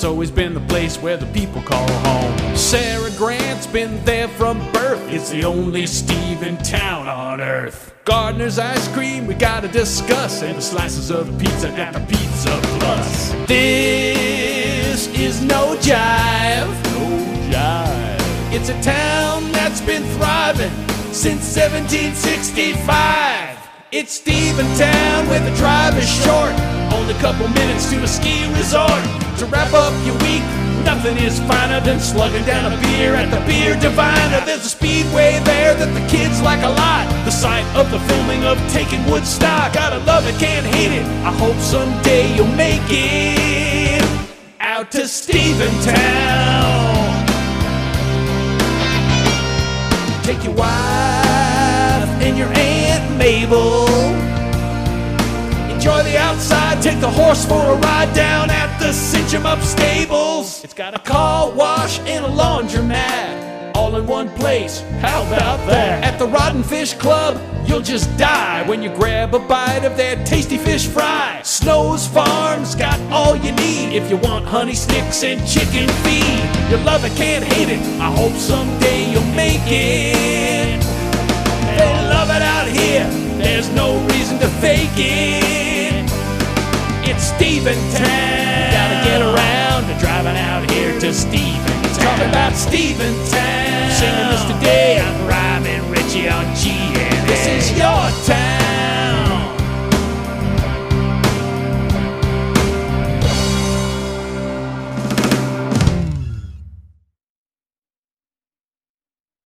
It's always been the place where the people call home. Sarah Grant's been there from birth. It's the only Stephen town on earth. Gardner's ice cream we gotta discuss, and the slices of pizza at the Pizza Plus. This is no jive. No jive. It's a town that's been thriving since 1765. It's Stephentown where the drive is short, only a couple minutes to a ski resort. To wrap up your week, nothing is finer than slugging down a beer at the Beer Diviner. There's a speedway there that the kids like a lot, the site of the filming of Taking Woodstock. Gotta love it, can't hate it. I hope someday you'll make it out to Stephentown. Take your wife and your Aunt Mabel. Enjoy the outside, take the horse for a ride down at the Cinch 'em Up Stables. It's got a car wash and a laundromat, all in one place. How about that? At the Rotten Fish Club, you'll just die when you grab a bite of their tasty fish fry. Snow's Farm's got all you need if you want honey sticks and chicken feed. You love it, can't hate it. I hope someday you'll make it. They love it out here, there's no reason to fake it. It's Stephentown. Gotta get around to driving out here to Stephentown. Talking about Stephentown. Singing this today, I'm rhyming Richie on G. And this is your town.